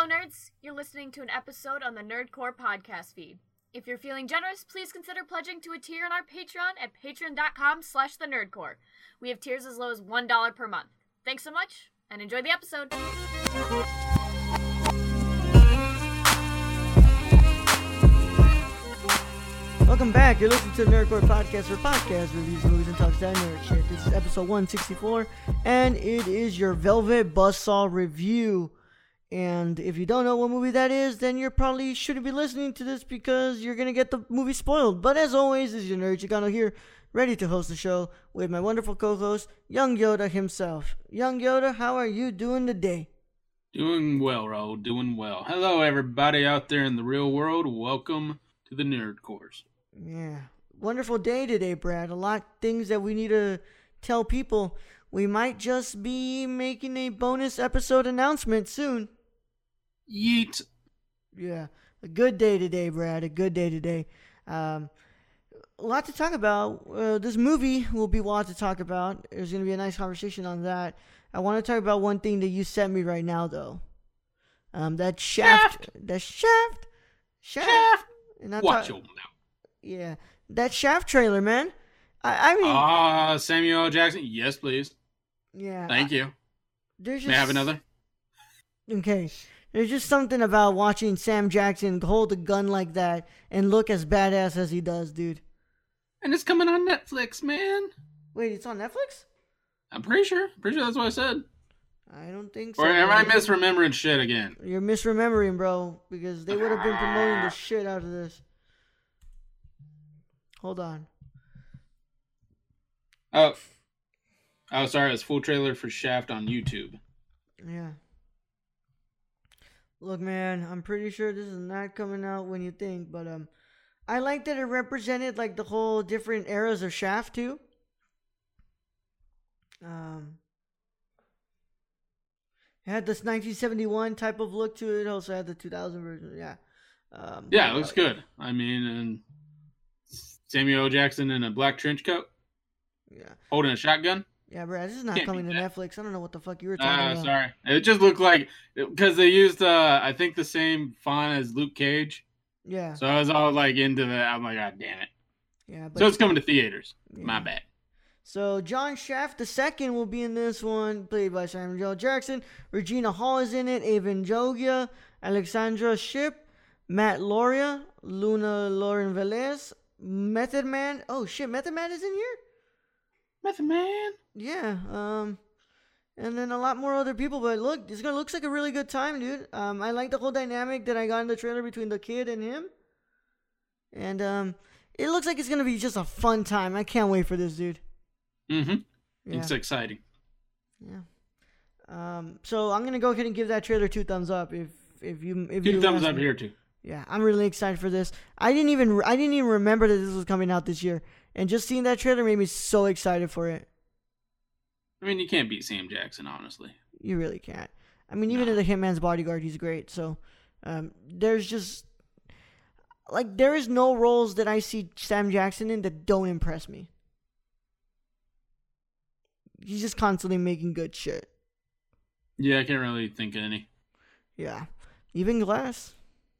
nerds. You're listening to an episode on the Nerdcore podcast feed. If you're feeling generous, please consider pledging to a tier on our Patreon at patreon.com/thenerdcore. We have tiers as low as $1 per month. Thanks so much, and enjoy the episode. Welcome back. You're listening to the Nerdcore Podcast, where podcast reviews movies and talks that nerd shit. This is episode 164, and it is your Velvet Buzzsaw review. And if you don't know what movie that is, then you probably shouldn't be listening to this because you're going to get the movie spoiled. But as always, this is your nerd Chicano here, ready to host the show with my wonderful co-host, Young Yoda himself. Young Yoda, how are you doing today? Doing well, Raul. Doing well. Hello, everybody out there in the real world. Welcome to the Nerdcores. Yeah. Wonderful day today, Brad. A lot of things that we need to tell people. We might just be making a bonus episode announcement soon. Yeet. Yeah. A good day today, Brad. A good day today. A lot to talk about. This movie will be a lot to talk about. There's going to be a nice conversation on that. I want to talk about one thing that you sent me right now, though. That Shaft. That Shaft. Watch your mouth. Yeah. That Shaft trailer, man. I mean... Samuel L. Jackson. Yes, please. Yeah. Thank you. There's just, May I have another? Okay. There's just something about watching Sam Jackson hold a gun like that and look as badass as he does, dude. And it's coming on Netflix, man. Wait, it's on Netflix? I'm pretty sure. That's what I said. I don't think so. Or am I misremembering shit again? You're misremembering, bro, because they would have been promoting the shit out of this. Hold on. Oh, sorry. It's full trailer for Shaft on YouTube. Yeah. Look, man, I'm pretty sure this is not coming out when you think, but I like that it represented like the whole different eras of Shaft too. It had this 1971 type of look to it. Also had the 2000 version. Yeah. Yeah, it looks good. I mean, and Samuel L. Jackson in a black trench coat. Yeah. Holding a shotgun. Yeah, bro, this is not coming to Netflix. I don't know what the fuck you were talking about. Sorry. It just looked like, because they used, I think, the same font as Luke Cage. Yeah. So I was all like into that. I'm like, God damn it. Yeah. But so it's coming to theaters. Yeah. My bad. So John Shaft II will be in this one, played by Samuel L. Jackson. Regina Hall is in it. Avon Jogia, Alexandra Shipp, Matt Lauria, Luna Lauren Velez, Method Man. Oh shit, Method Man is in here? Method Man. Yeah. And then a lot more other people. But look, this looks like a really good time, dude. I like the whole dynamic that I got in the trailer between the kid and him. And it looks like it's gonna be just a fun time. I can't wait for this, dude. Mm-hmm. Yeah. It's exciting. Yeah. So I'm gonna go ahead and give that trailer 2 thumbs up. If you Two thumbs up here too. Yeah, I'm really excited for this. I didn't even remember that this was coming out this year, and just seeing that trailer made me so excited for it. I mean, you can't beat Sam Jackson, honestly. You really can't. I mean, even in The Hitman's Bodyguard, he's great. So there's just there is no roles that I see Sam Jackson in that don't impress me. He's just constantly making good shit. Yeah, I can't really think of any. Yeah, even Glass.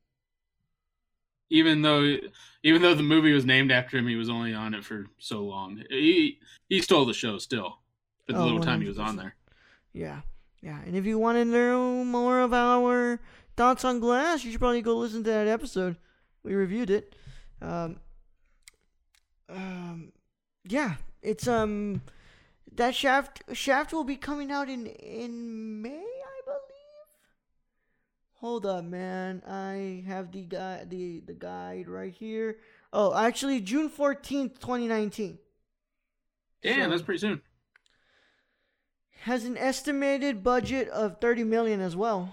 Even though the movie was named after him, he was only on it for so long. He stole the show still for the little time he was on there. Yeah. And if you want to know more of our thoughts on Glass, you should probably go listen to that episode. We reviewed it. Yeah, it's that Shaft will be coming out in May, I believe. Hold up, man. I have the guide right here. Oh, actually, June 14th, 2019. Damn, So, that's pretty soon. has an estimated budget of $30 million as well.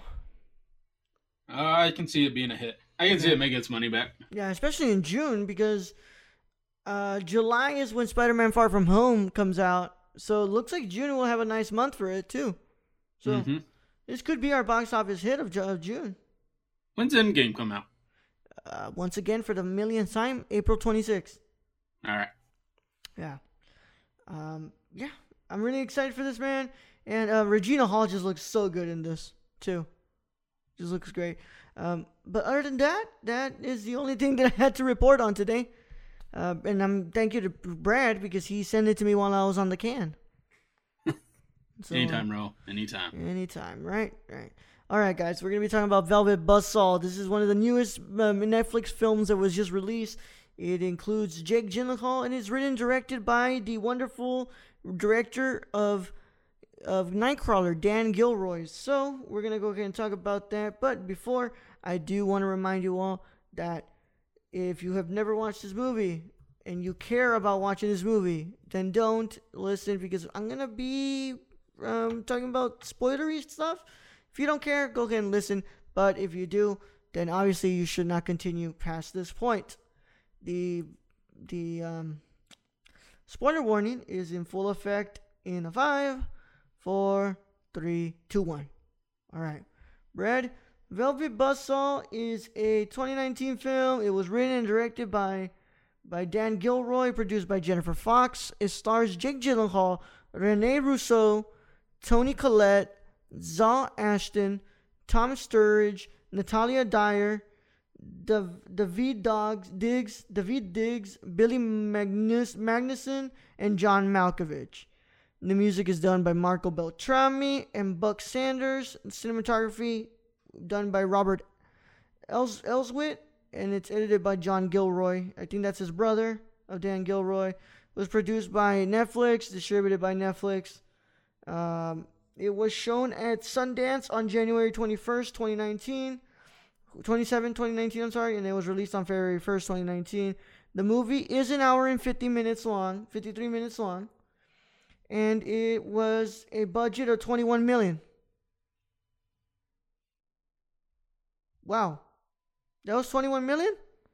I can see it being a hit. I can see it making its money back. Yeah, especially in June, because July is when Spider-Man Far From Home comes out. So it looks like June will have a nice month for it, too. So this could be our box office hit of June. When's Endgame come out? Once again, for the millionth time, April 26th. All right. Yeah. Yeah, I'm really excited for this, man. And Regina Hall just looks so good in this, too. Just looks great. But other than that, that is the only thing that I had to report on today. And thank you to Brad because he sent it to me while I was on the can. So, anytime, Ro. Anytime. Anytime. Right. All right, guys. We're going to be talking about Velvet Buzzsaw. This is one of the newest Netflix films that was just released. It includes Jake Gyllenhaal, and it's written and directed by the wonderful director of Nightcrawler, Dan Gilroy. So we're going to go ahead and talk about that. But before, I do want to remind you all that if you have never watched this movie and you care about watching this movie, then don't listen because I'm going to be talking about spoilery stuff. If you don't care, go ahead and listen. But if you do, then obviously you should not continue past this point. The spoiler warning is in full effect in a 5, 4, 3, 2, 1. All right. Brad, Velvet Buzzsaw is a 2019 film. It was written and directed by Dan Gilroy, produced by Jennifer Fox. It stars Jake Gyllenhaal, Rene Russo, Toni Collette, Zaw Ashton, Tom Sturridge, Natalia Dyer, David Diggs, Billy Magnuson, and John Malkovich. The music is done by Marco Beltrami and Buck Sanders. Cinematography done by Robert Elswit, and it's edited by John Gilroy. I think that's his brother of Dan Gilroy. It was produced by Netflix, distributed by Netflix. It was shown at Sundance on January 21st, 2019. 2019, I'm sorry, and it was released on February 1st, 2019. The movie is an hour and 53 minutes long, and it was a budget of $21 million. Wow. That was $21 million?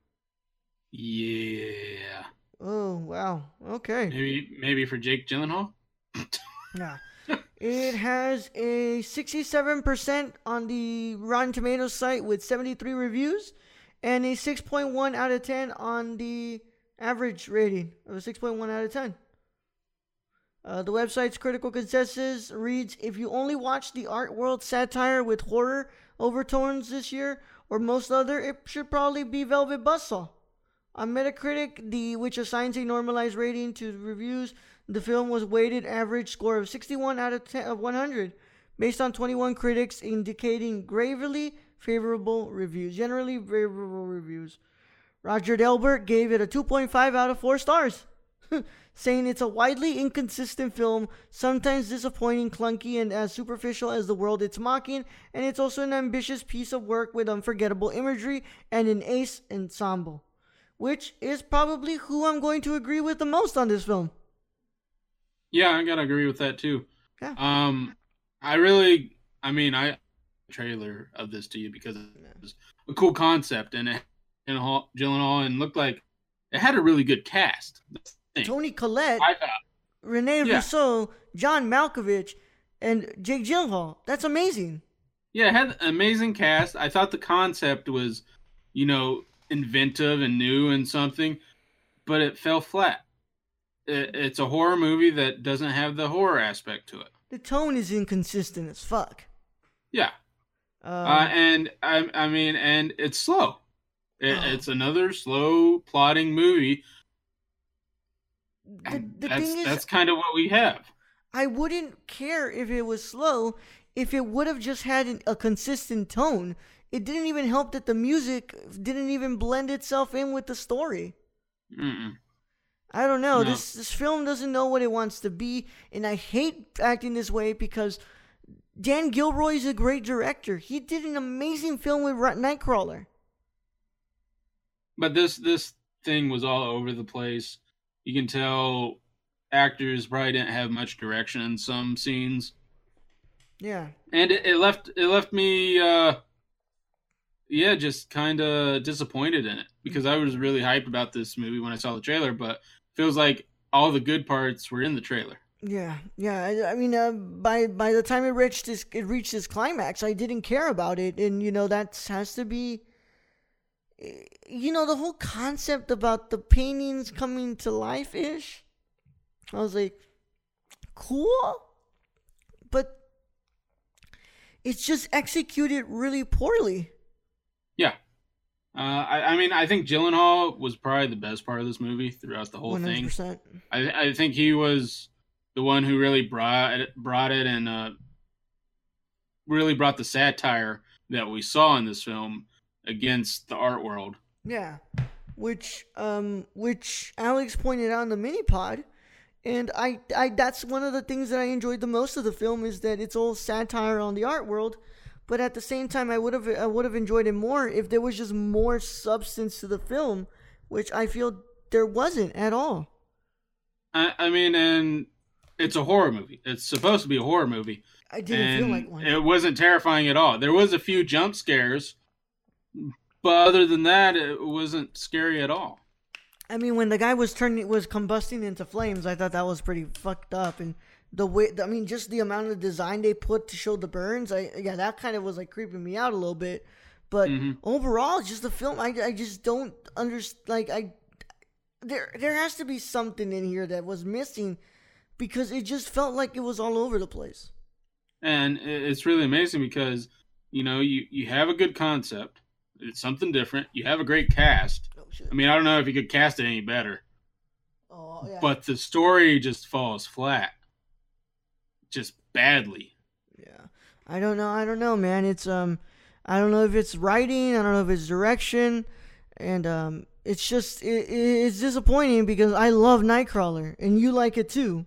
Yeah. Oh, wow. Okay. Maybe for Jake Gyllenhaal? Yeah. It has a 67% on the Rotten Tomatoes site with 73 reviews and a 6.1 out of 10 on the average rating of a 6.1 out of 10. The website's critical consensus reads, if you only watch the art world satire with horror overtones this year or most other, it should probably be Velvet Buzzsaw. On Metacritic, which assigns a normalized rating to reviews, the film was weighted average score of 61 out of 100, based on 21 critics indicating generally favorable reviews. Roger Delbert gave it a 2.5 out of 4 stars, saying it's a widely inconsistent film, sometimes disappointing, clunky, and as superficial as the world it's mocking, and it's also an ambitious piece of work with unforgettable imagery and an ace ensemble, which is probably who I'm going to agree with the most on this film. Yeah, I gotta agree with that too. Yeah. I trailer of this to you because it was a cool concept and Gyllenhaal and looked like it had a really good cast. Toni Collette, I thought. Rene Russo, John Malkovich, and Jake Gyllenhaal. That's amazing. Yeah, it had an amazing cast. I thought the concept was, inventive and new and something, but it fell flat. It's a horror movie that doesn't have the horror aspect to it. The tone is inconsistent as fuck. Yeah. And it's slow. It's another slow plotting movie. That's kind of what we have. I wouldn't care if it was slow if it would have just had a consistent tone. It didn't even help that the music didn't even blend itself in with the story. Mm-mm. I don't know. No. This film doesn't know what it wants to be, and I hate acting this way because Dan Gilroy is a great director. He did an amazing film with Nightcrawler. But this thing was all over the place. You can tell actors probably didn't have much direction in some scenes. Yeah. And it left me just kind of disappointed in it because I was really hyped about this movie when I saw the trailer, but feels like all the good parts were in the trailer. Yeah. I mean, by the time it reached its climax, I didn't care about it, and that has to be. The whole concept about the paintings coming to life-ish, I was like, cool, but it's just executed really poorly. Yeah. I mean, I think Gyllenhaal was probably the best part of this movie throughout the whole 100%. thing. I think he was the one who really brought it and really brought the satire that we saw in this film against the art world. Yeah, which Alex pointed out in the mini pod, and I that's one of the things that I enjoyed the most of the film is that it's all satire on the art world, but at the same time I would have enjoyed it more if there was just more substance to the film, which I feel there wasn't at all. I mean, and it's a horror movie. It's supposed to be a horror movie. I didn't feel like one. It wasn't terrifying at all. There was a few jump scares, but other than that, it wasn't scary at all. I mean, when the guy was combusting into flames, I thought that was pretty fucked up, and the way, I mean, just the amount of design they put to show the burns, that kind of was like creeping me out a little bit. But overall, just the film, I just don't understand. There has to be something in here that was missing, because it just felt like it was all over the place. And it's really amazing because, you have a good concept. It's something different. You have a great cast. Oh, shit. I mean, I don't know if you could cast it any better. Oh, yeah. But the story just falls flat. Just badly. Yeah. I don't know, man. It's, I don't know if it's writing. I don't know if it's direction. And, it's just, it's disappointing because I love Nightcrawler. And you like it too.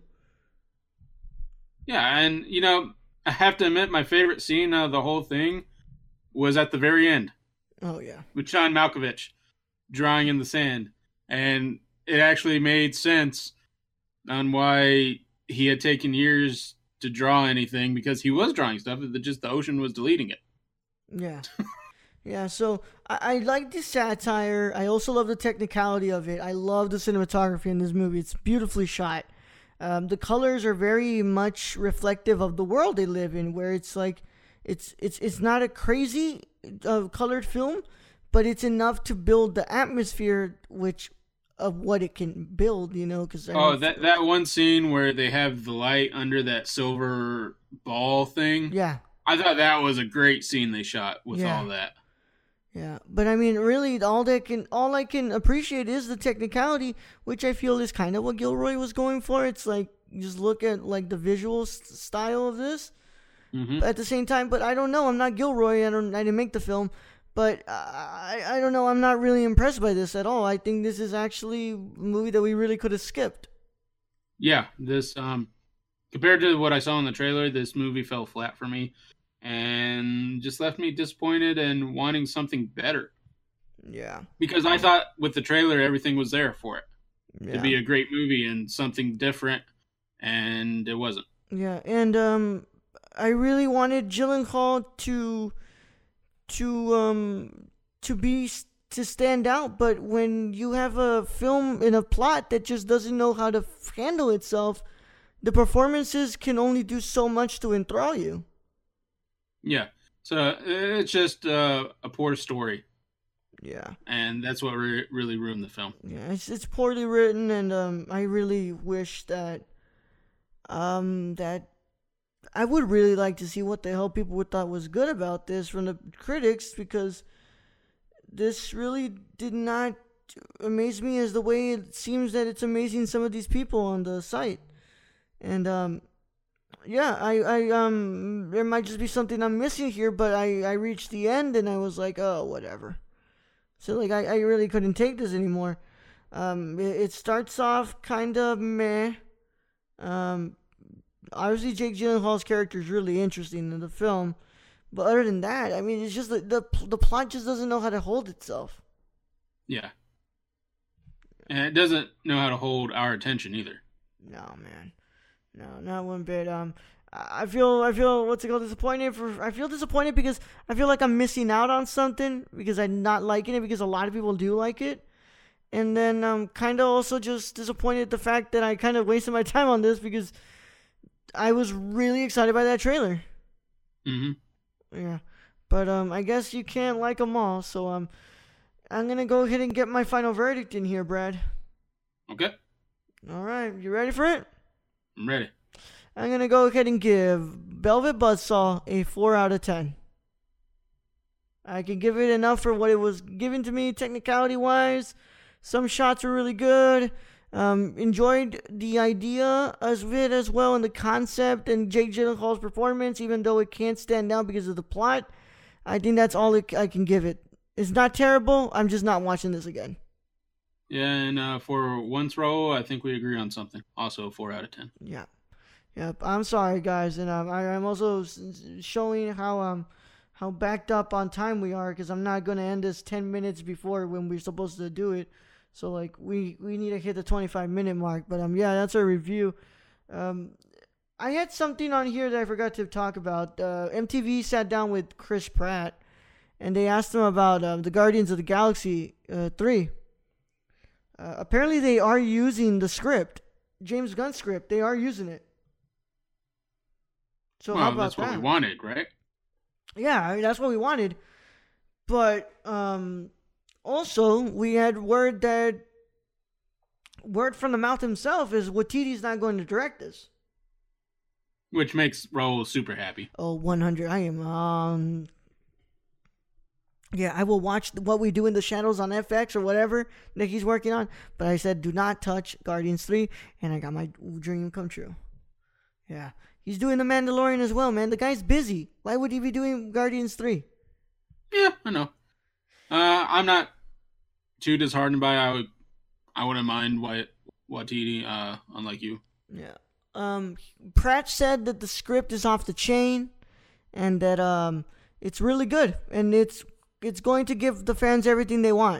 Yeah, and, I have to admit my favorite scene of the whole thing was at the very end. Oh, yeah. With John Malkovich drawing in the sand. And it actually made sense on why he had taken years to draw anything, because he was drawing stuff, just the ocean was deleting it. Yeah. Yeah, so I like the satire. I also love the technicality of it. I love the cinematography in this movie. It's beautifully shot. The colors are very much reflective of the world they live in, where it's like it's not a crazy colored film, but it's enough to build the atmosphere of what it can build, because that one scene where they have the light under that silver ball thing. Yeah, I thought that was a great scene they shot with all that. Yeah, but I mean, really, all I can appreciate is the technicality, which I feel is kind of what Gilroy was going for. It's like, just look at like the visual style of this. Mm-hmm. But at the same time, but I don't know. I'm not Gilroy. I didn't make the film, but I don't know. I'm not really impressed by this at all. I think this is actually a movie that we really could have skipped. Yeah, this compared to what I saw in the trailer, this movie fell flat for me. And just left me disappointed and wanting something better. Yeah. Because I thought with the trailer, everything was there for it. To be a great movie and something different, and it wasn't. Yeah, and I really wanted Gyllenhaal to stand out, but when you have a film and a plot that just doesn't know how to handle itself, the performances can only do so much to enthrall you. Yeah, so it's just a poor story. Yeah, and that's what really ruined the film. Yeah, it's poorly written, and I really wish that that I would really like to see what the hell people would thought was good about this from the critics, because this really did not amaze me as the way it seems that it's amazing some of these people on the site, and yeah, I there might just be something I'm missing here, but I reached the end and I was like, oh, whatever. So like I really couldn't take this anymore. It starts off kind of meh. Obviously Jake Gyllenhaal's character is really interesting in the film, but other than that, I mean, it's just the plot just doesn't know how to hold itself. Yeah, and it doesn't know how to hold our attention either. No, man. No, not one bit. I feel what's it called, disappointed I feel disappointed because I feel like I'm missing out on something because I'm not liking it, because a lot of people do like it. And then I'm kind of also just disappointed at the fact that I kind of wasted my time on this because I was really excited by that trailer. Mm-hmm. Yeah. But I guess you can't like them all, so I'm going to go ahead and get my final verdict in here, Brad. Okay. All right. You ready for it? I'm ready. I'm going to go ahead and give Velvet Buzzsaw a 4 out of 10. I can give it enough for what it was given to me, technicality-wise. Some shots were really good. Enjoyed the idea of it as well, and the concept, and Jake Gyllenhaal's performance, even though it can't stand out because of the plot. I think that's all I can give it. It's not terrible. I'm just not watching this again. Yeah, and for once, Raul, I think we agree on something. Also, 4 out of 10. Yeah. Yep. I'm sorry, guys, and I'm also showing how backed up on time we are, because I'm not going to end this 10 minutes before when we're supposed to do it. So, like, we need to hit the 25-minute mark. But, yeah, that's our review. I had something on here that I forgot to talk about. MTV sat down with Chris Pratt, and they asked him about the Guardians of the Galaxy 3. Apparently, they are using the script, James Gunn's script. They are using it. So, well, how about that's what we wanted, right? Yeah, that's what we wanted. But, also, we had word from the mouth himself is Waititi's not going to direct this. Which makes Raul super happy. Oh, 100. I am, yeah, I will watch What We Do in the Shadows on FX or whatever that he's working on. But I said, do not touch Guardians 3, and I got my dream come true. Yeah. He's doing The Mandalorian as well, man. The guy's busy. Why would he be doing Guardians 3? Yeah, I know. I'm not too disheartened by it. I wouldn't mind Waititi, unlike you. Yeah. Pratt said that the script is off the chain, and that it's really good, and it's going to give the fans everything they want.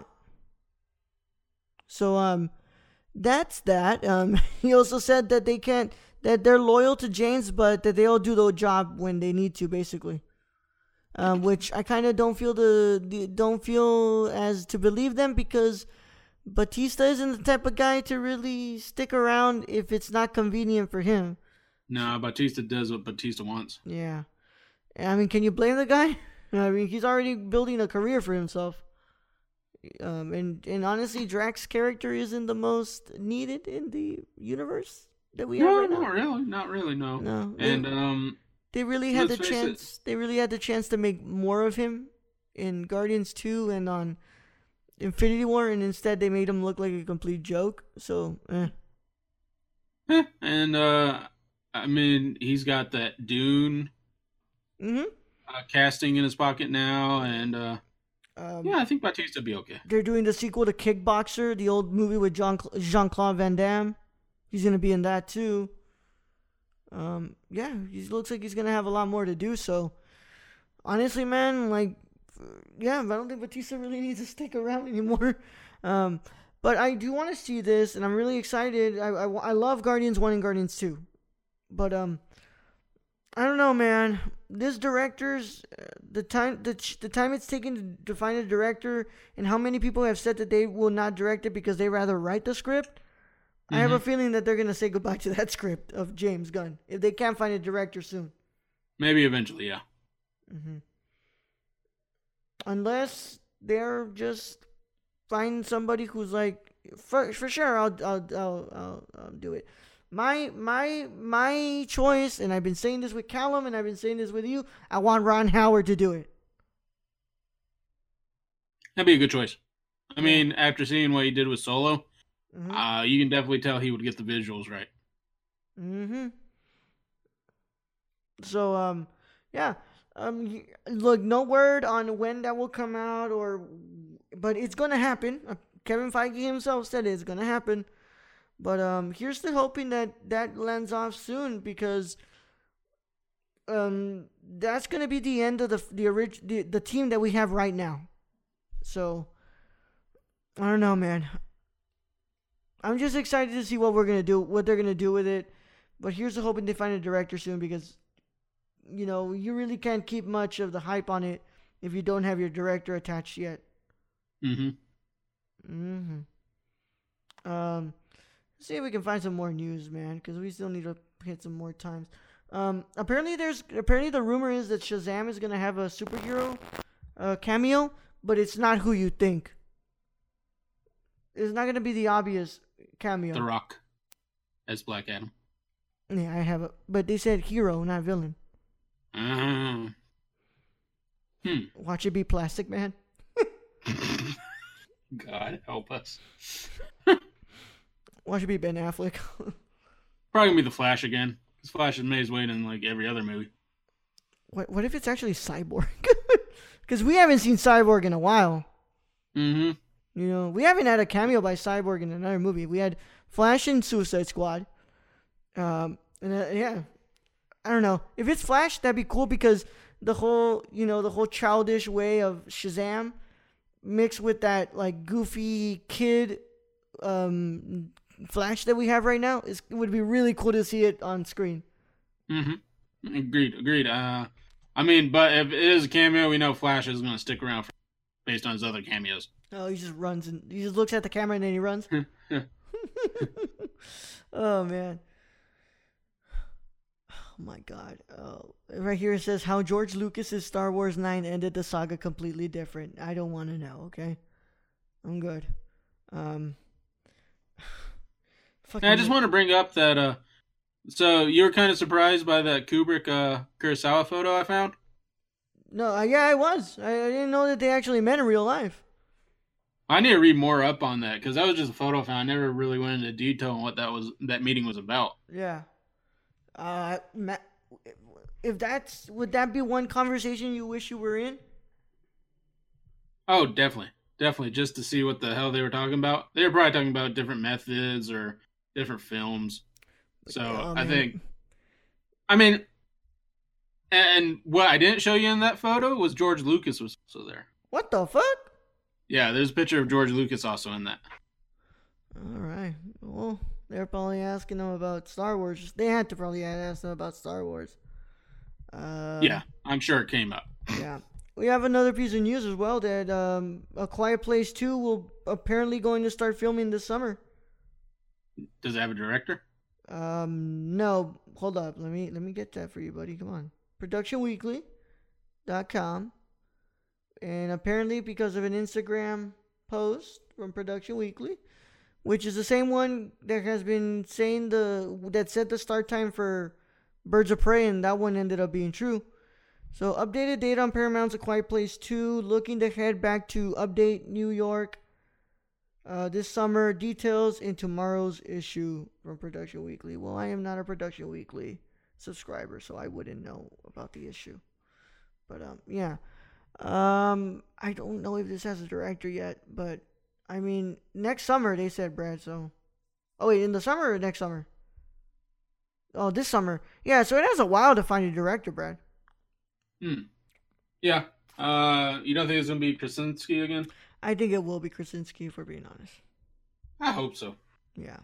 So that's that. He also said that that they're loyal to James, but that they'll do the job when they need to, basically. Which I kind of don't feel as to believe them, because Batista isn't the type of guy to really stick around if it's not convenient for him. No, Batista does what Batista wants. Yeah. I mean, can you blame the guy? I mean, he's already building a career for himself. And honestly, Drax's character isn't the most needed in the universe that we have right now. Not really, no. No. And they really had the chance. They really had the chance to make more of him in Guardians 2 and on Infinity War, and instead they made him look like a complete joke. So, And I mean, he's got that Dune casting in his pocket now, and yeah, I think Batista will be okay. They're doing the sequel to Kickboxer, the old movie with Jean-Claude Van Damme. He's gonna be in that too. Yeah, he looks like he's gonna have a lot more to do. So, honestly, man, like, yeah, I don't think Batista really needs to stick around anymore. But I do want to see this, and I'm really excited. I love Guardians 1 and Guardians 2, but I don't know, man. This director's the time it's taken to find a director, and how many people have said that they will not direct it because they rather write the script. I have a feeling that they're going to say goodbye to that script of James Gunn if they can't find a director soon. Maybe eventually, yeah. Unless they're just find somebody who's like, for sure, I'll do it. My choice, and I've been saying this with Callum, and I've been saying this with you, I want Ron Howard to do it. That'd be a good choice. I mean, after seeing what he did with Solo, you can definitely tell he would get the visuals right. So, yeah. Look, no word on when that will come out, but it's gonna happen. Kevin Feige himself said it's gonna happen. But here's to hoping that lands off soon, because that's gonna be the end of the team that we have right now. So I don't know, man. I'm just excited to see what they're gonna do with it. But here's to hoping they find a director soon, because you really can't keep much of the hype on it if you don't have your director attached yet. See if we can find some more news, man, because we still need to hit some more times. Apparently the rumor is that Shazam is gonna have a superhero cameo, but it's not who you think. It's not gonna be the obvious cameo. The Rock as Black Adam. Yeah, I have but they said hero, not villain. Watch it be Plastic Man. God help us. Watch it be Ben Affleck. Probably gonna be the Flash again. Because Flash has made his way in like every other movie. What if it's actually Cyborg? Because we haven't seen Cyborg in a while. Mm-hmm. You know, we haven't had a cameo by Cyborg in another movie. We had Flash in Suicide Squad. Yeah, I don't know. If it's Flash, that'd be cool because the whole childish way of Shazam mixed with that like goofy kid Flash that we have right now it would be really cool to see it on screen. Mm-hmm. Agreed. I mean, but if it is a cameo, we know Flash is going to stick around based on his other cameos. Oh, he just runs and he just looks at the camera and then he runs. Oh man. Oh my God. Right here it says how George Lucas's Star Wars 9 ended the saga completely different. I don't want to know, okay? I'm good. I just want to bring up that so you were kind of surprised by that Kubrick Kurosawa photo I found? No, yeah, I was. I didn't know that they actually met in real life. I need to read more up on that because that was just a photo I found. I never really went into detail on what that meeting was about. Yeah. Would that be one conversation you wish you were in? Oh, definitely, just to see what the hell they were talking about. They were probably talking about different methods or different films. So I mean, and what I didn't show you in that photo was George Lucas was also there. What the fuck? Yeah, there's a picture of George Lucas also in that. All right. Well, they're probably asking them about Star Wars. They had to probably ask them about Star Wars. Yeah, I'm sure it came up. Yeah. We have another piece of news as well that A Quiet Place 2 will apparently going to start filming this summer. Does it have a director? No. Hold up. Let me get that for you, buddy. Come on. ProductionWeekly.com. And apparently because of an Instagram post from Production Weekly, which is the same one that has been saying that set the start time for Birds of Prey, and that one ended up being true. So updated data on Paramount's A Quiet Place 2, looking to head back to Update New York this summer. Details in tomorrow's issue from Production Weekly. Well, I am not a Production Weekly subscriber, so I wouldn't know about the issue. But yeah. I don't know if this has a director yet, but I mean, next summer they said, Brad, so. Oh, wait, in the summer or next summer? Oh, this summer. Yeah, so it has a while to find a director, Brad. Yeah. You don't think it's going to be Krasinski again? I think it will be Krasinski, if we're being honest. I hope so. Yeah.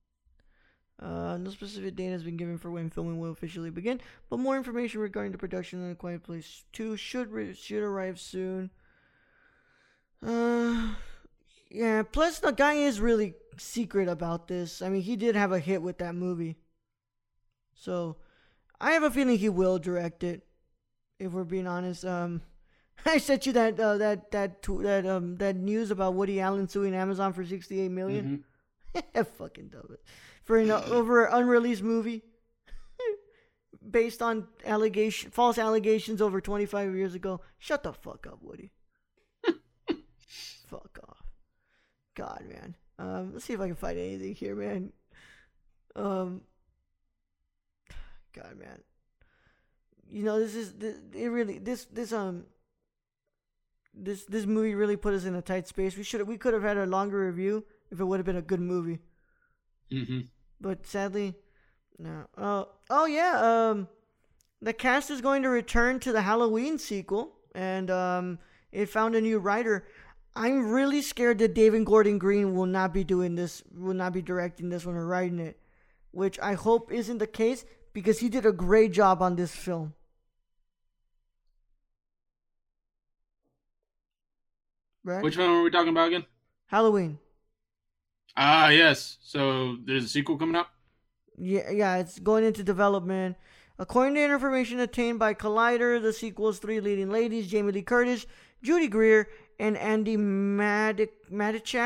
No specific date has been given for when filming will officially begin, but more information regarding the production of The Quiet Place 2 should arrive soon. Yeah, plus the guy is really secret about this. I mean, he did have a hit with that movie. So, I have a feeling he will direct it, if we're being honest. I sent you that news about Woody Allen suing Amazon for $68 million. Mm-hmm. Fucking dumb it. For over an unreleased movie based on false allegations over 25 years ago. Shut the fuck up, Woody. Fuck off. God, man. Let's see if I can find anything here, man. God, man. You know, this movie really put us in a tight space. We could have had a longer review if it would have been a good movie. Mm-hmm. But sadly, no. Oh yeah. The cast is going to return to the Halloween sequel, and it found a new writer. I'm really scared that David Gordon Green will not be directing this one or writing it, which I hope isn't the case because he did a great job on this film. Right? Which one were we talking about again? Halloween. Ah, yes. So there's a sequel coming out? Yeah, it's going into development. According to information obtained by Collider, the sequel's three leading ladies, Jamie Lee Curtis, Judy Greer, and Andy Matichak,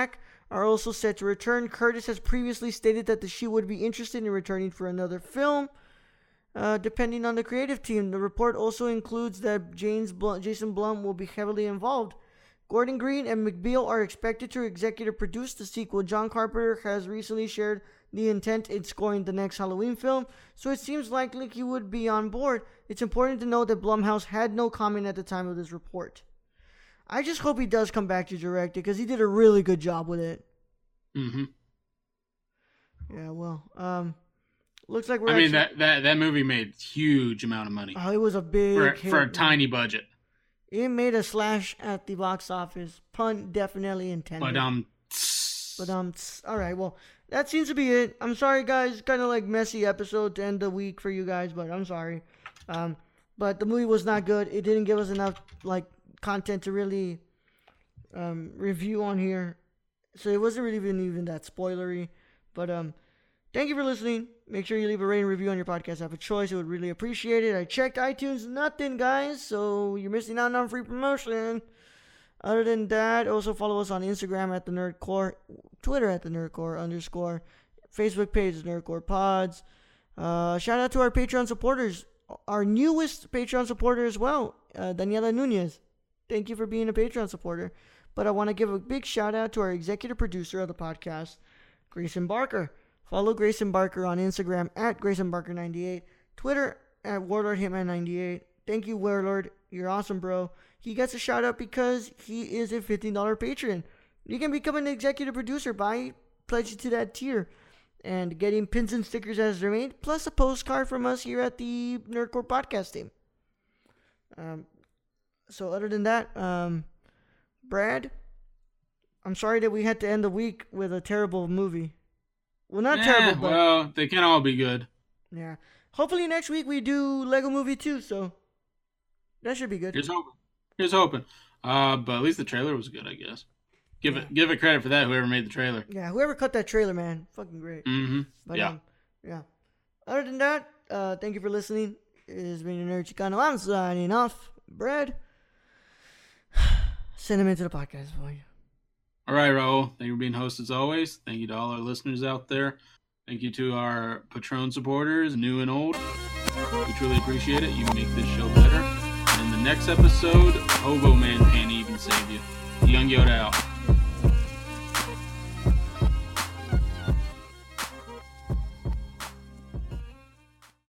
are also set to return. Curtis has previously stated that she would be interested in returning for another film, depending on the creative team. The report also includes that Jason Blum will be heavily involved. Gordon Green and McBeal are expected to executive produce the sequel. John Carpenter has recently shared the intent in scoring the next Halloween film, so it seems likely he would be on board. It's important to note that Blumhouse had no comment at the time of this report. I just hope he does come back to direct it, because he did a really good job with it. Mm-hmm. Yeah, well, looks like that movie made huge amount of money. Oh, it was a big hit, for a tiny budget. It made a slash at the box office. Pun definitely intended. But all right, well, that seems to be it. I'm sorry, guys. Kind of like messy episode to end the week for you guys, but I'm sorry. But the movie was not good. It didn't give us enough content to really review on here, so it wasn't really even that spoilery. But thank you for listening. Make sure you leave a rating review on your podcast app of choice. I would really appreciate it. I checked iTunes, nothing, guys, so you're missing out on free promotion. Other than that, also follow us on Instagram at the Nerdcore, Twitter at the Nerdcore_, Facebook page is Nerdcore Pods. Shout out to our Patreon supporters, our newest Patreon supporter as well, Daniela Nunez. Thank you for being a Patreon supporter. But I want to give a big shout out to our executive producer of the podcast, Grayson Barker. Follow Grayson Barker on Instagram at GraysonBarker98, Twitter at WarlordHitman98. Thank you, Warlord. You're awesome, bro. He gets a shout out because he is a $15 patron. You can become an executive producer by pledging to that tier and getting pins and stickers as they're made, plus a postcard from us here at the Nerdcore podcast team. So other than that, Brad, I'm sorry that we had to end the week with a terrible movie. Well, not terrible, but... Well, they can all be good. Yeah. Hopefully next week we do Lego Movie 2, so that should be good. Here's hoping. But at least the trailer was good, I guess. Give it credit for that, whoever made the trailer. Yeah, whoever cut that trailer, man. Fucking great. Mm-hmm. But, yeah. Other than that, thank you for listening. It has been your Nerd Chicano. I'm signing off. Brad, send him into the podcast for you. All right, Raul. Thank you for being host as always. Thank you to all our listeners out there. Thank you to our Patron supporters, new and old. We truly appreciate it. You make this show better. And in the next episode, Hobo Man can't even save you. Young Yoda out.